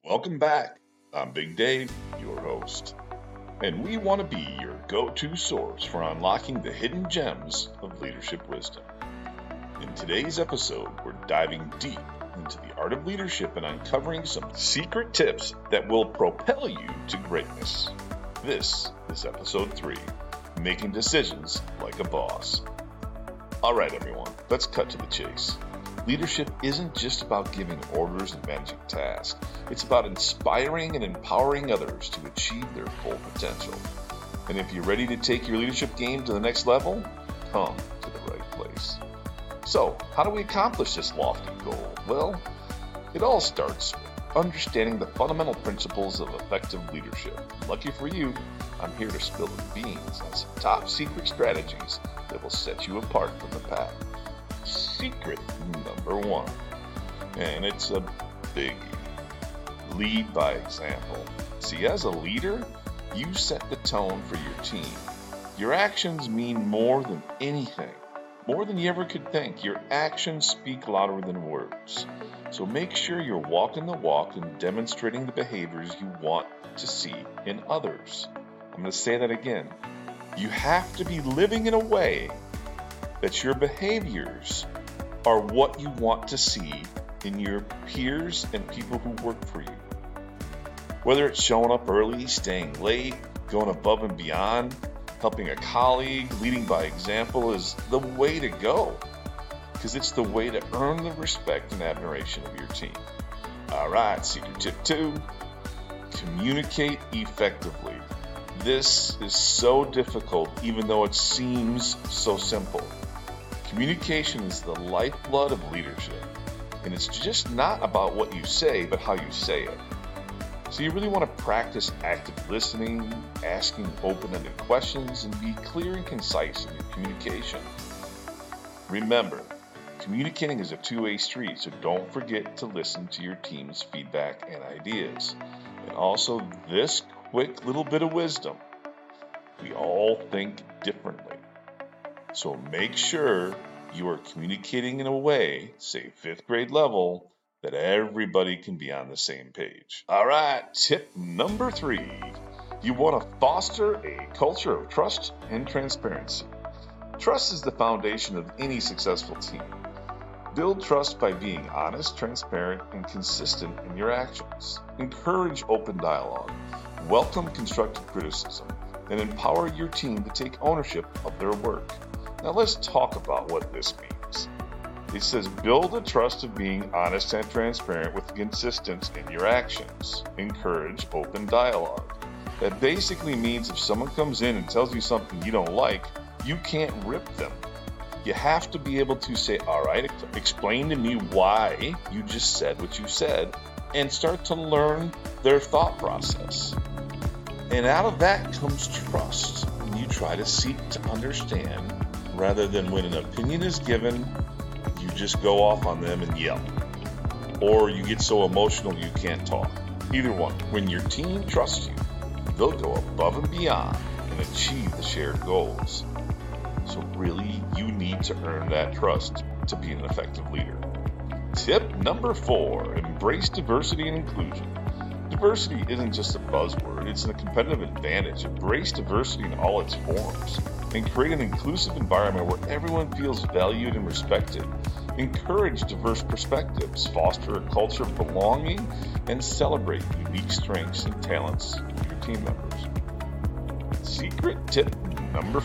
Welcome back. I'm Big Dave, your host, and we want to be your go-to source for unlocking the hidden gems of leadership wisdom. In today's episode, we're diving deep into the art of leadership and uncovering some secret tips that will propel you to greatness. This is episode 3, Making Decisions Like a Boss. All right, everyone, let's cut to the chase. Leadership isn't just about giving orders and managing tasks. It's about inspiring and empowering others to achieve their full potential. And if you're ready to take your leadership game to the next level, come to the right place. So, how do we accomplish this lofty goal? Well, it all starts with understanding the fundamental principles of effective leadership. Lucky for you, I'm here to spill the beans on some top secret strategies that will set you apart from the pack. Secret number 1, and it's a biggie. Lead by example. See, as a leader, you set the tone for your team. Your actions mean more than anything, more than you ever could think. Your actions speak louder than words. So make sure you're walking the walk and demonstrating the behaviors you want to see in others. I'm going to say that again. You have to be living in a way that your behaviors are what you want to see in your peers and people who work for you. Whether it's showing up early, staying late, going above and beyond, helping a colleague, leading by example is the way to go, because it's the way to earn the respect and admiration of your team. All right, secret tip 2, communicate effectively. This is so difficult, even though it seems so simple. Communication is the lifeblood of leadership, and it's just not about what you say, but how you say it. So you really want to practice active listening, asking open-ended questions, and be clear and concise in your communication. Remember, communicating is a two-way street, so don't forget to listen to your team's feedback and ideas. And also, this quick little bit of wisdom: we all think differently. So make sure you are communicating in a way, say 5th grade level, that everybody can be on the same page. All right, tip number 3. You want to foster a culture of trust and transparency. Trust is the foundation of any successful team. Build trust by being honest, transparent, and consistent in your actions. Encourage open dialogue. Welcome constructive criticism, and empower your team to take ownership of their work. Now let's talk about what this means. It says build a trust of being honest and transparent with consistency in your actions. Encourage open dialogue. That basically means if someone comes in and tells you something you don't like, you can't rip them. You have to be able to say, all right, explain to me why you just said what you said, and start to learn their thought process. And out of that comes trust. When you try to seek to understand, rather than when an opinion is given, you just go off on them and yell. Or you get so emotional you can't talk. Either one. When your team trusts you, they'll go above and beyond and achieve the shared goals. So really, you need to earn that trust to be an effective leader. Tip number 4, embrace diversity and inclusion. Diversity isn't just a buzzword, it's a competitive advantage. Embrace diversity in all its forms and create an inclusive environment where everyone feels valued and respected. Encourage diverse perspectives, foster a culture of belonging, and celebrate unique strengths and talents of your team members. Secret tip number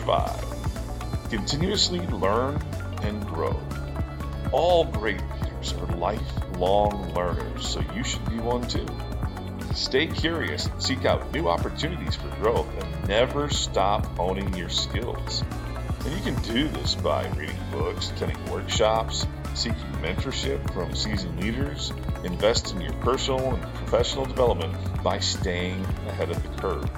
5, continuously learn and grow. All great leaders are lifelong learners, so you should be one too. Stay curious, seek out new opportunities for growth, and never stop honing your skills. And you can do this by reading books, attending workshops, seeking mentorship from seasoned leaders, invest in your personal and professional development by staying ahead of the curve.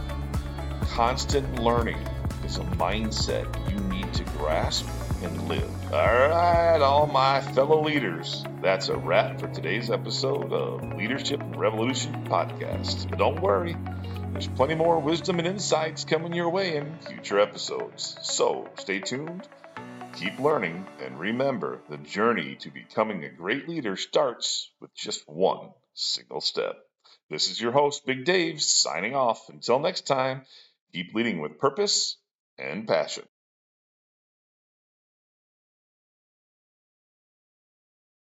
Constant learning is a mindset you need to grasp and live. All right, all my fellow leaders, that's a wrap for today's episode of Leadership Revolution Podcast. But don't worry, there's plenty more wisdom and insights coming your way in future episodes. So stay tuned, keep learning, and remember, the journey to becoming a great leader starts with just one single step. This is your host, Big Dave, signing off. Until next time, keep leading with purpose and passion.